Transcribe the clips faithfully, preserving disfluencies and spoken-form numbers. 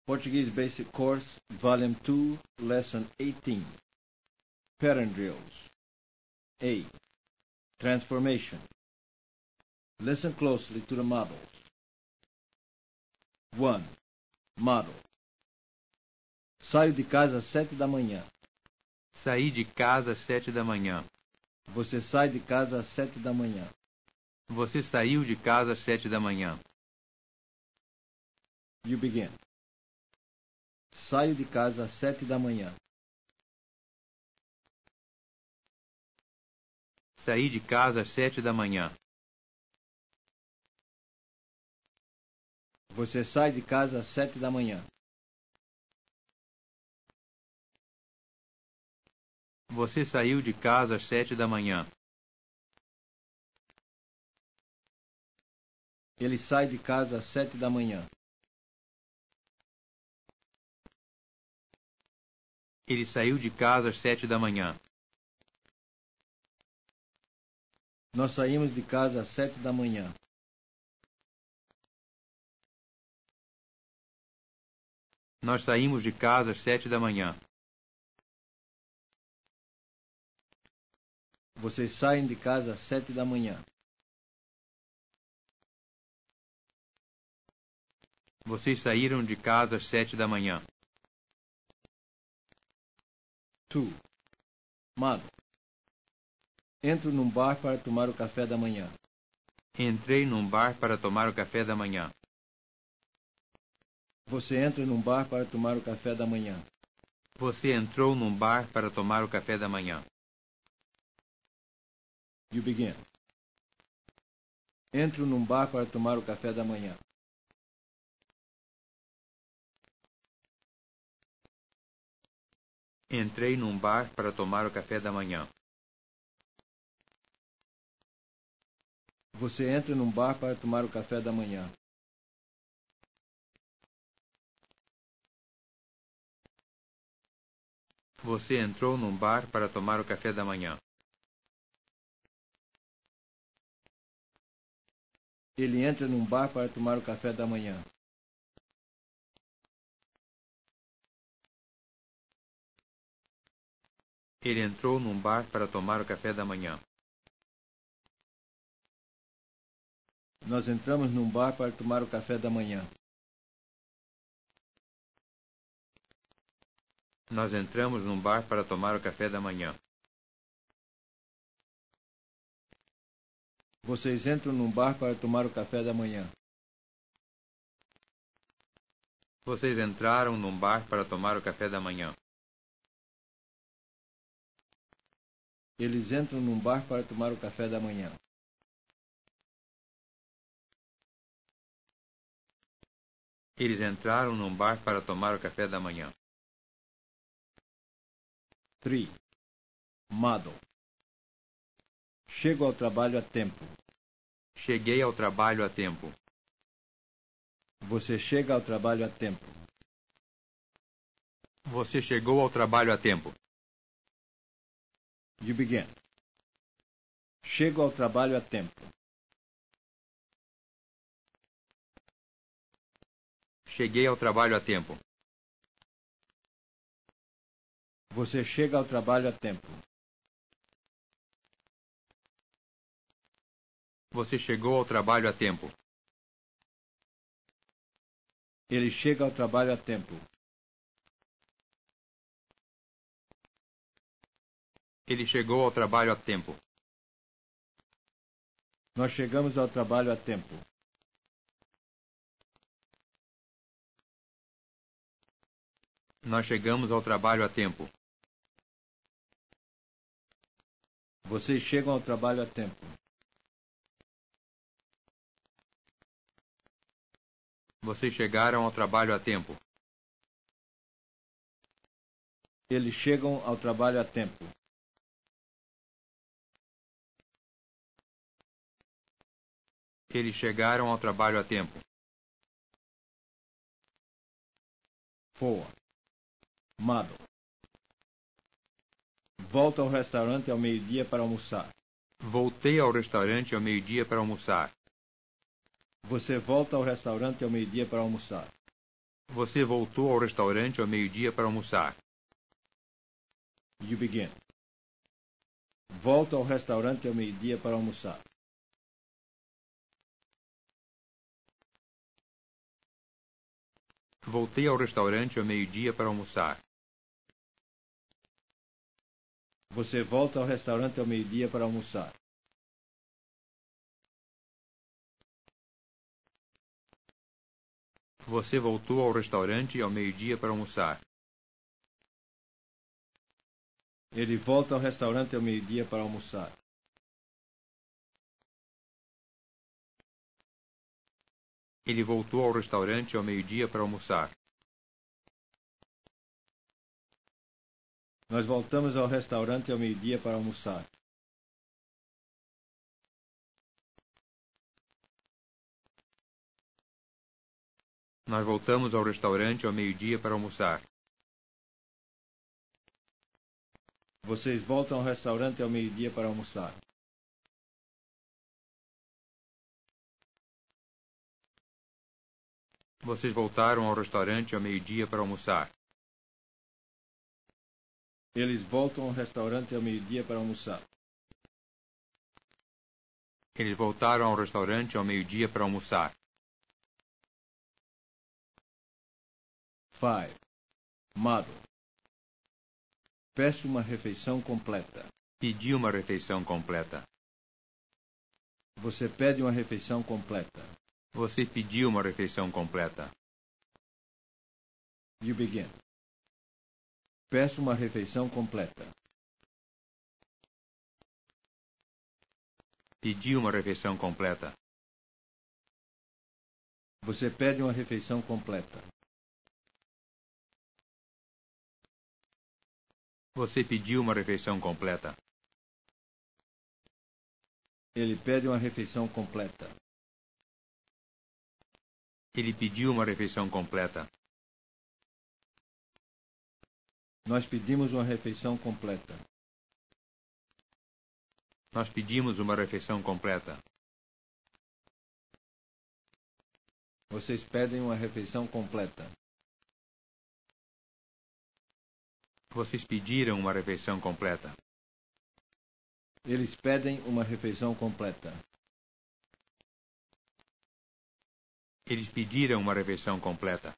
Portuguese Basic Course, Volume two, Lesson eighteen. Parent Drills. A. Transformation. Listen closely to the models. one. Model. Saio de casa às sete da manhã. Saí de casa às sete da manhã. Você sai de casa às sete da manhã. Você saiu de casa às sete da manhã. You begin. Saio de casa às sete da manhã. Saí de casa às sete da manhã. Você sai de casa às sete da manhã. Você saiu de casa às sete da manhã. Ele sai de casa às sete da manhã. Ele saiu de casa às sete da manhã. Nós saímos de casa às sete da manhã. Nós saímos de casa às sete da manhã. Vocês saem de casa às sete da manhã. Vocês saíram de casa às sete da manhã. two. Model. Entro num bar para tomar o café da manhã. Entrei num bar para tomar o café da manhã. Você entra num bar para tomar o café da manhã. Você entrou num bar para tomar o café da manhã. You begin. Entro num bar para tomar o café da manhã. Entrei num bar para tomar o café da manhã. Você entra num bar para tomar o café da manhã. Você entrou num bar para tomar o café da manhã. Ele entra num bar para tomar o café da manhã. Ele entrou num bar para tomar o café da manhã. Nós entramos num bar para tomar o café da manhã. Nós entramos num bar para tomar o café da manhã. Vocês entram num bar para tomar o café da manhã. Vocês entraram num bar para tomar o café da manhã. Eles entram num bar para tomar o café da manhã. Eles entraram num bar para tomar o café da manhã. three. Model. Chego ao trabalho a tempo. Cheguei ao trabalho a tempo. Você chega ao trabalho a tempo. Você chegou ao trabalho a tempo. You begin. Chego ao trabalho a tempo. Cheguei ao trabalho a tempo. Você chega ao trabalho a tempo. Você chegou ao trabalho a tempo. Ele chega ao trabalho a tempo. Ele chegou ao trabalho a tempo. Nós chegamos ao trabalho a tempo. Nós chegamos ao trabalho a tempo. Vocês chegam ao trabalho a tempo. Vocês chegaram ao trabalho a tempo. Eles chegam ao trabalho a tempo. Eles chegaram ao trabalho a tempo. four. Model. Volto ao restaurante ao meio-dia para almoçar. Voltei ao restaurante ao meio-dia para almoçar. Você volta ao restaurante ao meio-dia para almoçar. Você voltou ao restaurante ao meio-dia para almoçar. You begin. Volto ao restaurante ao meio-dia para almoçar. Voltei ao restaurante ao meio-dia para almoçar. Você volta ao restaurante ao meio-dia para almoçar. Você voltou ao restaurante ao meio-dia para almoçar. Ele volta ao restaurante ao meio-dia para almoçar. Ele voltou ao restaurante ao meio-dia para almoçar. Nós voltamos ao restaurante ao meio-dia para almoçar. Nós voltamos ao restaurante ao meio-dia para almoçar. Vocês voltam ao restaurante ao meio-dia para almoçar. Vocês voltaram ao restaurante ao meio-dia para almoçar. Eles voltam ao restaurante ao meio-dia para almoçar. Eles voltaram ao restaurante ao meio-dia para almoçar. Five. Model. Peço uma refeição completa. Pedi uma refeição completa. Você pede uma refeição completa. Você pediu uma refeição completa. You begin. Peço uma refeição completa. Pedi uma refeição completa. Você pede uma refeição completa. Você pediu uma refeição completa. Ele pede uma refeição completa. Ele pediu uma refeição completa. Nós pedimos uma refeição completa. Nós pedimos uma refeição completa. Vocês pedem uma refeição completa. Vocês pediram uma refeição completa. Eles pedem uma refeição completa. Eles pediram uma refeição completa.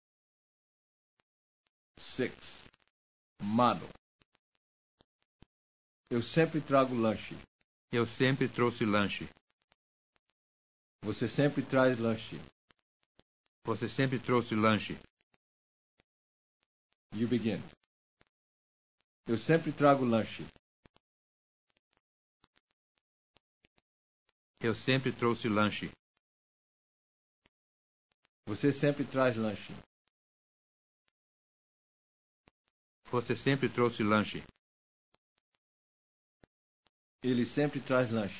Six. Model. Eu sempre trago lanche. Eu sempre trouxe lanche. Você sempre traz lanche. Você sempre trouxe lanche. You begin. Eu sempre trago lanche. Eu sempre trouxe lanche. Você sempre traz lanche. Você sempre trouxe lanche. Ele sempre traz lanche.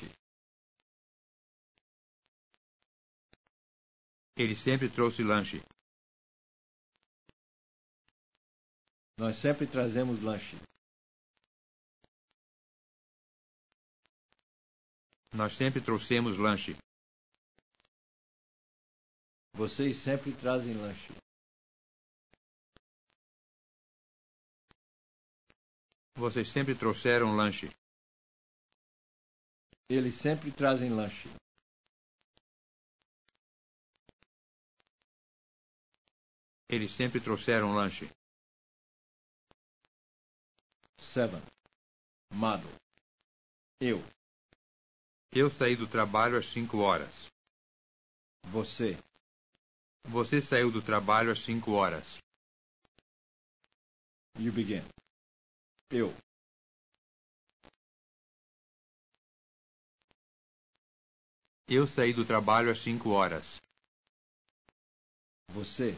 Ele sempre trouxe lanche. Nós sempre trazemos lanche. Nós sempre trouxemos lanche. Vocês sempre trazem lanche. Vocês sempre trouxeram lanche. Eles sempre trazem lanche. Eles sempre trouxeram lanche. Seven. Model. Eu. Eu saí do trabalho às cinco horas. Você. Você saiu do trabalho às cinco horas. You begin. Eu. Eu saí do trabalho às cinco horas. Você.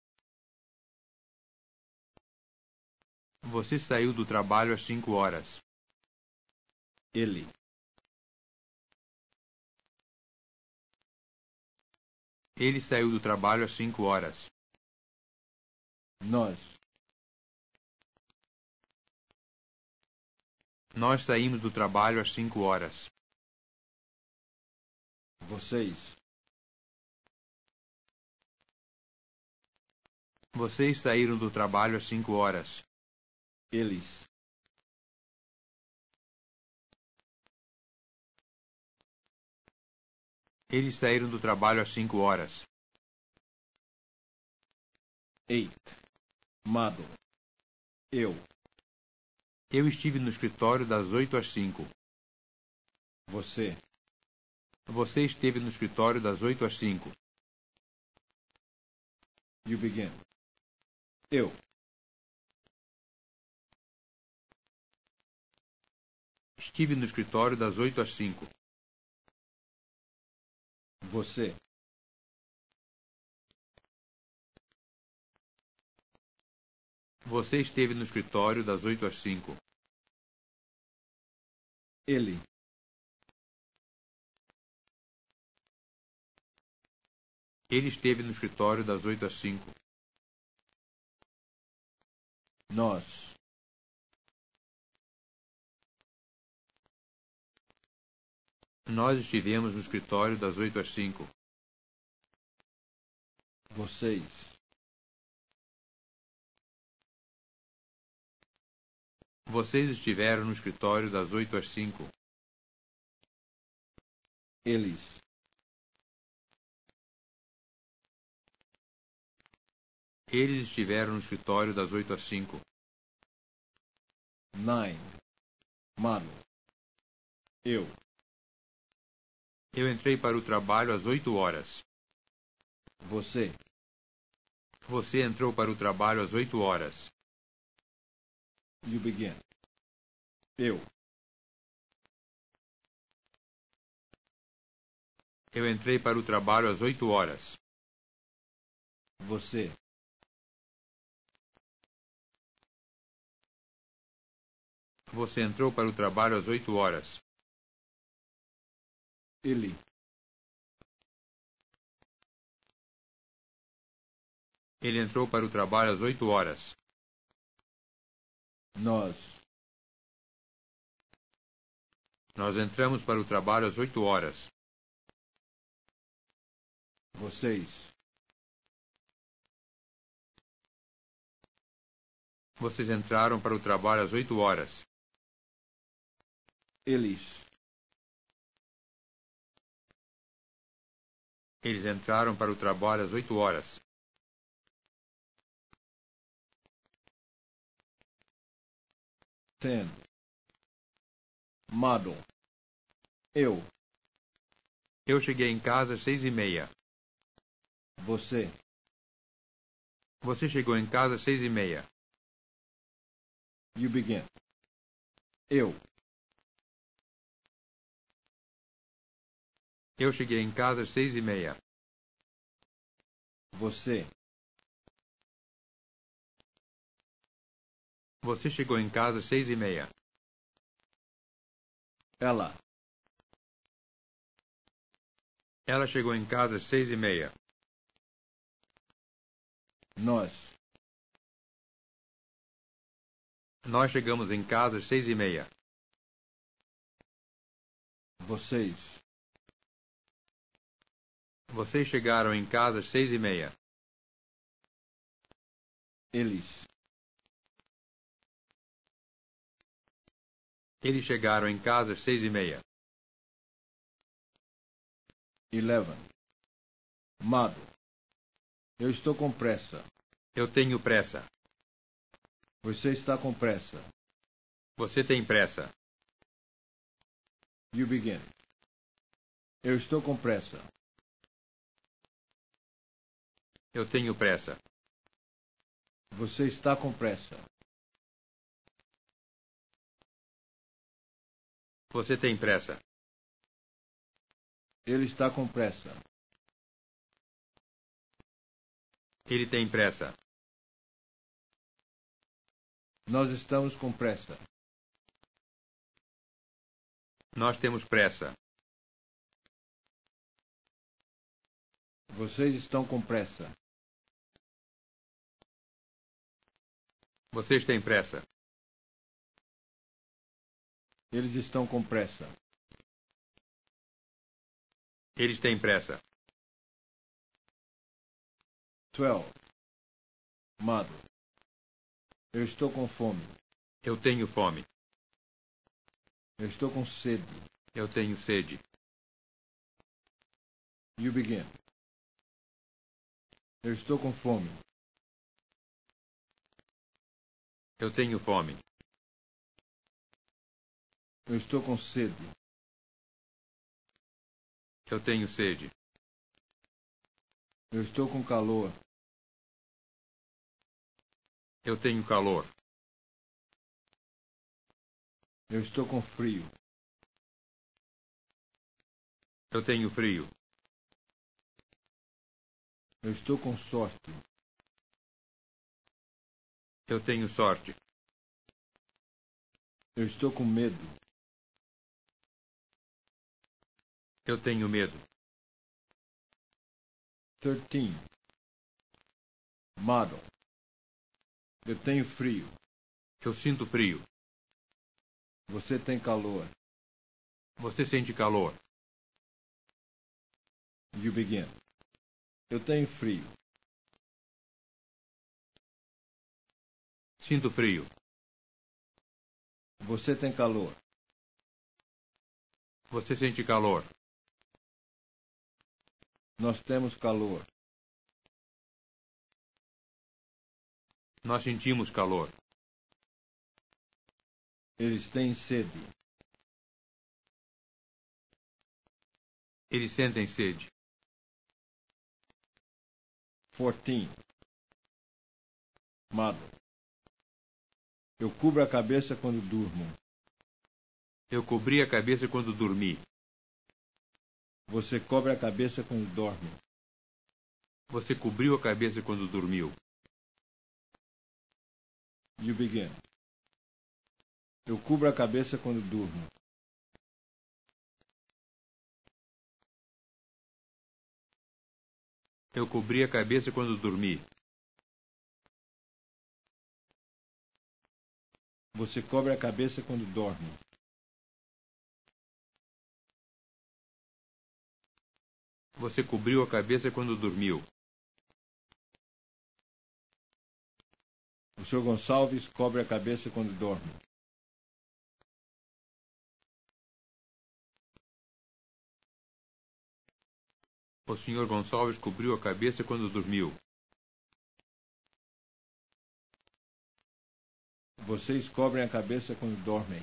Você saiu do trabalho às cinco horas. Ele. Ele saiu do trabalho às cinco horas. Nós. Nós saímos do trabalho às cinco horas. Vocês. Vocês saíram do trabalho às cinco horas. Eles. Eles saíram do trabalho às cinco horas. Eight. Mado. Eu. Eu estive no escritório das oito às cinco. Você. Você esteve no escritório das oito às cinco. You begin. Eu. Estive no escritório das oito às cinco. Você. Você esteve no escritório das oito às cinco. Ele. Ele esteve no escritório das oito às cinco. Nós. Nós estivemos no escritório das oito às cinco. Vocês. Vocês estiveram no escritório das oito às cinco. Eles. Eles estiveram no escritório das oito às cinco. Nine. Mano. Eu. Eu entrei para o trabalho às oito horas. Você. Você entrou para o trabalho às oito horas. You begin. Eu. Eu entrei para o trabalho às oito horas. Você. Você entrou para o trabalho às oito horas. Ele. Ele entrou para o trabalho às oito horas. Nós. Nós entramos para o trabalho às oito horas. Vocês. Vocês entraram para o trabalho às oito horas. Eles. Eles entraram para o trabalho às oito horas. Ten. Mado. Eu. Eu cheguei em casa às seis e meia. Você. Você chegou em casa às seis e meia. You begin. Eu. Eu cheguei em casa às seis e meia. Você. Você chegou em casa às seis e meia. Ela. Ela chegou em casa às seis e meia. Nós. Nós chegamos em casa às seis e meia. Vocês. Vocês chegaram em casa às seis e meia. Eles. Eles chegaram em casa às seis e meia. Eleven. Mado. Eu estou com pressa. Eu tenho pressa. Você está com pressa. Você tem pressa. You begin. Eu estou com pressa. Eu tenho pressa. Você está com pressa. Você tem pressa. Ele está com pressa. Ele tem pressa. Nós estamos com pressa. Nós temos pressa. Vocês estão com pressa. Vocês têm pressa. Eles estão com pressa. Eles têm pressa. Twelve. Mado. Eu estou com fome. Eu tenho fome. Eu estou com sede. Eu tenho sede. You begin. Eu estou com fome. Eu tenho fome. Eu estou com sede. Eu tenho sede. Eu estou com calor. Eu tenho calor. Eu estou com frio. Eu tenho frio. Eu estou com sorte. Eu tenho sorte. Eu estou com medo. Eu tenho medo. Thirteen. Model. Eu tenho frio. Eu sinto frio. Você tem calor. Você sente calor. You begin. Eu tenho frio. Sinto frio. Você tem calor. Você sente calor. Nós temos calor. Nós sentimos calor. Eles têm sede. Eles sentem sede. Fourteen. Mado. Eu cubro a cabeça quando durmo. Eu cobri a cabeça quando dormi. Você cobre a cabeça quando dorme. Você cobriu a cabeça quando dormiu. You begin. Eu cubro a cabeça quando durmo. Eu cobri a cabeça quando dormi. Você cobre a cabeça quando dorme. Você cobriu a cabeça quando dormiu. O senhor Gonçalves cobre a cabeça quando dorme. O senhor Gonçalves cobriu a cabeça quando dormiu. Vocês cobrem a cabeça quando dormem.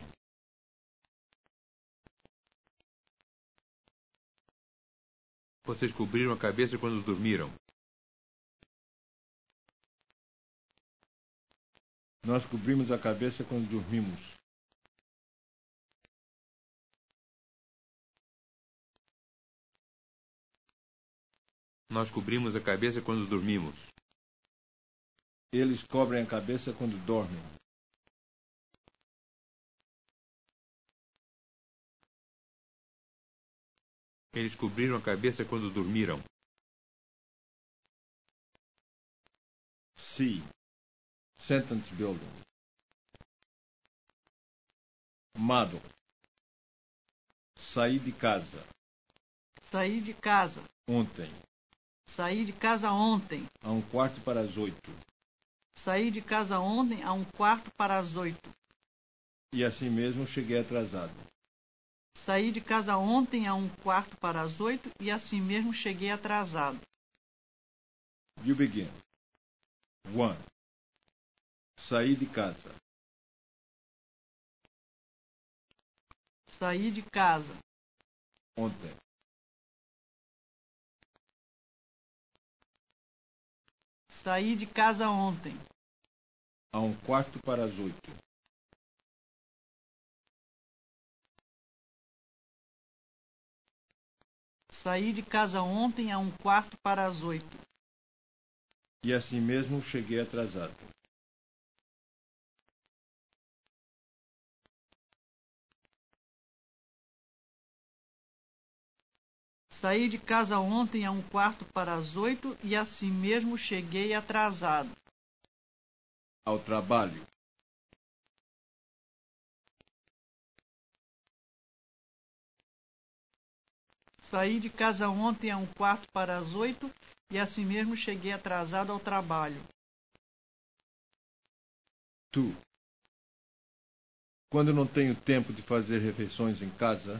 Vocês cobriram a cabeça quando dormiram. Nós cobrimos a cabeça quando dormimos. Nós cobrimos a cabeça quando dormimos. Eles cobrem a cabeça quando dormem. Eles cobriram a cabeça quando dormiram. C. Sentence building. Amado. Saí de casa. Saí de casa. Ontem. Saí de casa ontem. A um quarto para as oito. Saí de casa ontem a um quarto para as oito. E assim mesmo cheguei atrasado. Saí de casa ontem a um quarto para as oito e assim mesmo cheguei atrasado. You begin. One. Saí de casa. Saí de casa. Ontem. Saí de casa ontem. A um quarto para as oito. Saí de casa ontem a um quarto para as oito. E assim mesmo cheguei atrasado. Saí de casa ontem a um quarto para as oito e assim mesmo cheguei atrasado. Ao trabalho. Saí de casa ontem a um quarto para as oito e assim mesmo cheguei atrasado ao trabalho. Tu. Quando não tenho tempo de fazer refeições em casa,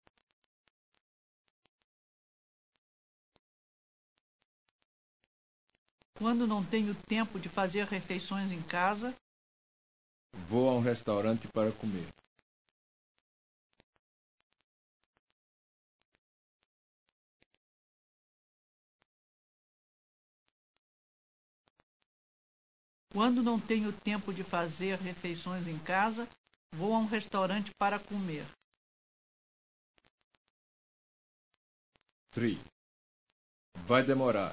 Quando não tenho tempo de fazer refeições em casa, vou a um restaurante para comer. Quando não tenho tempo de fazer refeições em casa, vou a um restaurante para comer. três. Vai demorar.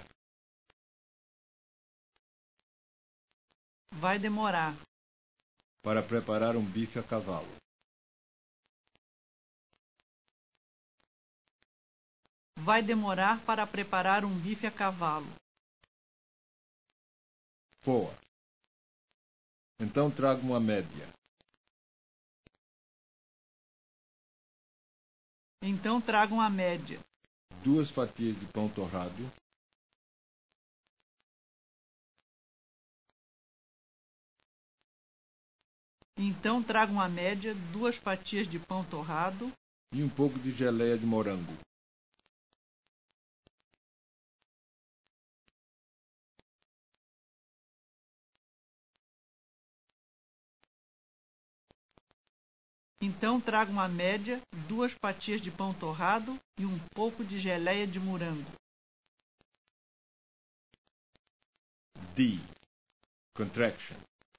Vai demorar. Para preparar um bife a cavalo. Vai demorar para preparar um bife a cavalo. Four. Então trago uma média. Então tragam a média. Duas fatias de pão torrado. Então tragam a média duas fatias de pão torrado E um pouco de geleia de morango. Então tragam a média duas fatias de pão torrado e um pouco de geleia de morango. D. Contraction.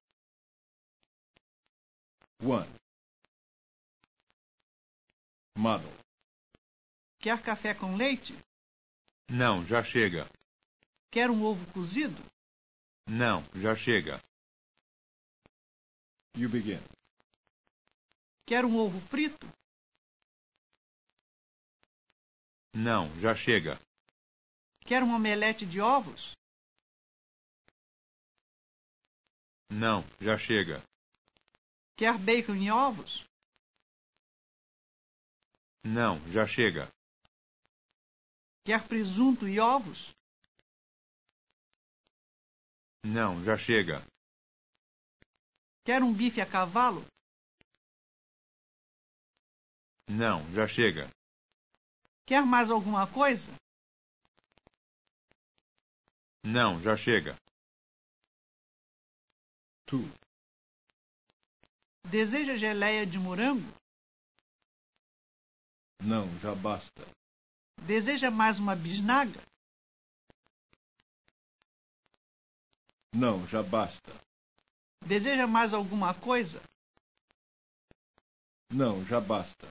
one. Model. Quer café com leite? Não, já chega. Quer um ovo cozido? Não, já chega. You begin. Quer um ovo frito? Não, já chega. Quer um omelete de ovos? Não, já chega. Quer bacon e ovos? Não, já chega. Quer presunto e ovos? Não, já chega. Quer um bife a cavalo? Não, já chega. Quer mais alguma coisa? Não, já chega. two. Deseja geleia de morango? Não, já basta. Deseja mais uma bisnaga? Não, já basta. Deseja mais alguma coisa? Não, já basta.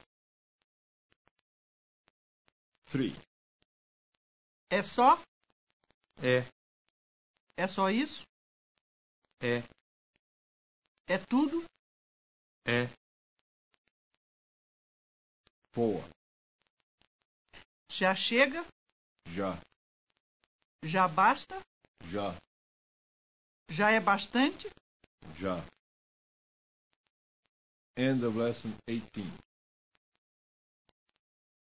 three. É só? É, É só isso? é, É tudo? é. four. Já chega? Já. Já basta? Já. Já é bastante? Já. End of lesson eighteen.